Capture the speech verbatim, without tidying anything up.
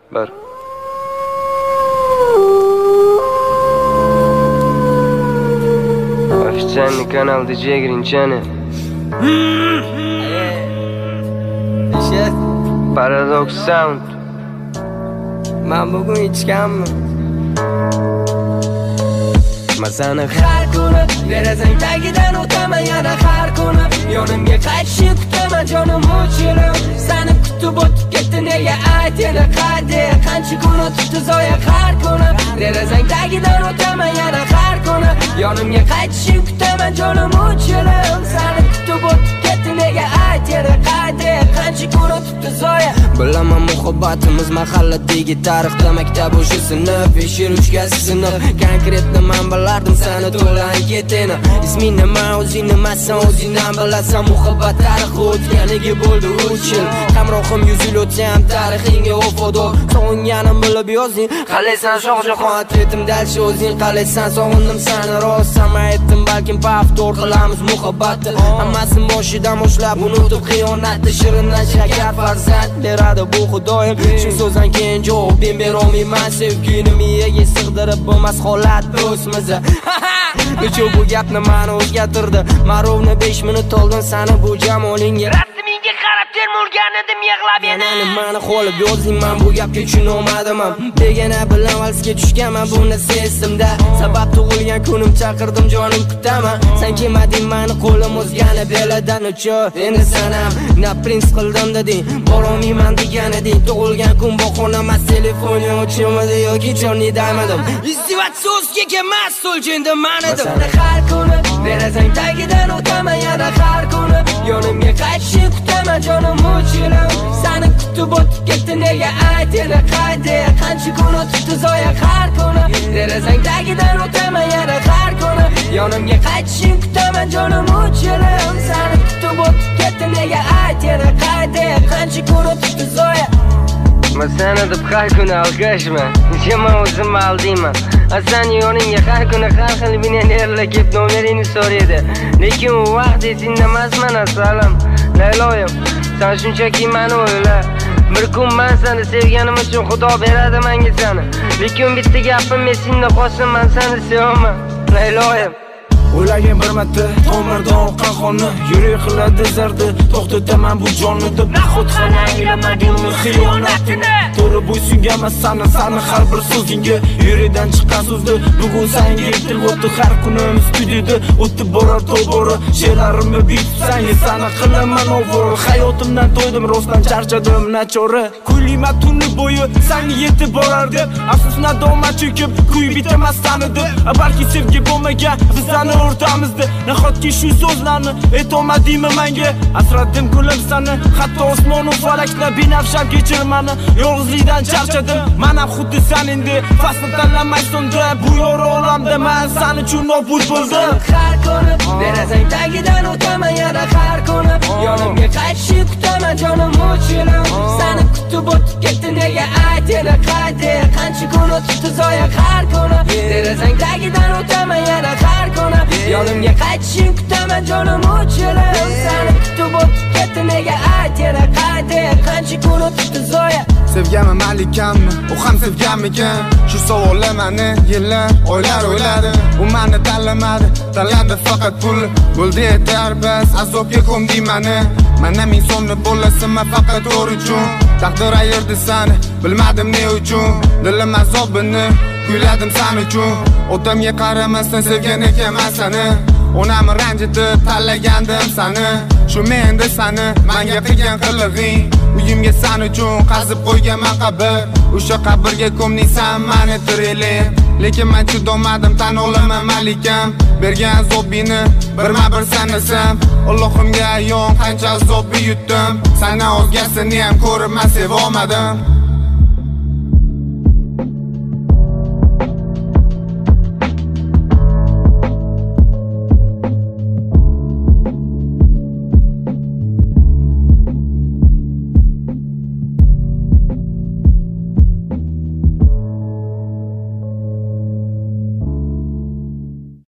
bir Официальный канал ди джей Гринчани. Paradox Sound. Men bugun ichganman. Masani har kuni derazang tagidan o'taman yana har kuni. Yonimga qaytishni kutaman jonim o'chirib. Seni kutib o'tib ketdi nega ayt yana qayda? Qancha kun o'tibdi zoya har kuni. Derazang tagidan o'taman yana har kuni. Yonimga qaytishni kutaman jonim o'chirib. Seni kutib o'tib ketdi nega ayt yana qayda? Qancha kun o'tibdi zoya. Bilaman muhabbatimiz mahalladagi tarixda maktab o'sha sinf besh uchgasi sinf. Konkretni men bilardim seni to'lan ketini. Isming nima, o'zing nimasan, o'zingdan bilasan. Muhabbat tarixi o'tganiga bo'ldi uch yil. Hamrohim yuz yil o'tgan tarixingga vafodor. Sog'inganim bilib yozing. Qalaysan shohjahon atletim dalchi o'zing. Qalaysan sog'indim seni rost sama etdim. Balkim paftor qilamiz muhabbatni. Hammasini boshidan boshlab unutib xiyonatni. Shirindan shakar farzand beradi bu xudoyim. Shu so'zdan keyin javob berolmayman. Sevgini miyaga sig'dirib bo'lmas holat o'smiz. Necha bu gapni ma'no o'zgartirdi. Marovni besh minut oldin seni bu jamolingga rasmingga qarab termulgan edim yig'lab yana nimani qo'lib yozing. Men bu gapga tushunolmadim. Begona bilan valsga tushganman buni sesimda. Sabab tug'ilgan kunim chaqirdim jonim kutaman. Sen kelmading meni qo'lim o'zgani beladan ucho. Endi sanam na prins qildim deding. Borolmayman degan eding. Tug'ilgan kun bahona emas telefonim o'chirmadi yoki jonli daymadim. Izdivatsiozga emas so'ljinda men edim. Har kuni derazang tagidan o'taman yana har kuni. Yonimga qaytishni kutaman jonim o'chirib. Seni kutib o'tib ketdi nega ayt yana qayda? Qancha kun o'tibdi zoya har kuni. Derazang tagidan o'taman yana har kuni. Yonimga qaytishni kutaman jonim o'chirib. Seni kutib o'tib ketdi nega ayt yana qayda? Qancha kun o'tibdi zoya. Men seni deb har kuni alkashman. Necha men o'zim aldiyman. Aslan yoningga har kuni har xil millionerlar kelib nomeringni so'raydi. Lekin u vaqt esingda emasman asalim. Layloyim, sen shunchaki meni o'yla. Bir kun men seni sevganim uchun Xudo beradi menga seni. Lekin bitta gapim esingda qolsin, men seni sevaman. Layloyim. O'ylagan bir marta tomirdan oqqan qonni yurak qiladi zarda. To'xtataman bu jonni deb nahot ham anglamadingmi xiyonatini? To'g'ri bo'ysunganman sani, sani har bir so'zingga. Yurakdan chiqqan so'zni bugun senga aytib o'tdi. Har kunim studiyada o'tib borar to'g'ri. She'rlarimni bitsan, seni qilaman ovor. Hayotimdan to'ydim, rostdan charchadim nachora. Kuylayman tunni bo'yi senga yetib borar deb. Afsusdan domat cho'kib, kuy bitamas seni deb. Balki sevgi bo'lmagan bizani o'rtamizda. Nahotki shu so'zlarni aytolmadingmi menga? Asradim gulim seni, hatto osmon va falaklar binafsha kechir meni. Yolg'izlikdan charchadim, men ham xuddi seningdek. Fasl tanlamaysan deb bu yor olamda men seni uchun nobud bo'ldim. Har kuni derazang tagidan o'taman yana har kuni. Yonimga qaytishni kutaman jonim o'chirib. Seni kutib o'tib ketdi nega ayt yana qayda? Qancha kun o'tibdi zoya har kuni. Derazang tagidan o'taman yana har kuni. Yonimga qaytishni kutaman jonim o'chirib. Seni kutib o'tib ketdi nega ayt yana qayda? Qancha kun o'tibdi zoya. Sevganmi malikammi, u ham sevganmikan? Shu savollar meni yillar, oylar o'yladi. U meni tanlamadi, tanladi faqat pul. Bo'ldi yetar bas, azobga ko'mdi meni. Mana ming so'mni bo'lasima faqat to'g'ri uchun. Taqdir ayirdi seni, bilmadim ne uchun. Dilim azobini kuyladim sen uchun. Otamga qaramasdan sevgan ekanman seni. Onamni ranjitib tanlagandim seni. Shu menda seni menga qilgan qilig'ing. Uyimga sen uchun qazib qo'yganman qabr. O'sha qabrga ko'mding sen meni tirilim. Lekin men chidolmadim, tan olaman malikam. Bergan azobingni birma-bir sanasam. Allohimga ayon qancha azobni yutdim. Sana o'zgasini ham ko'rib men sevolmadim.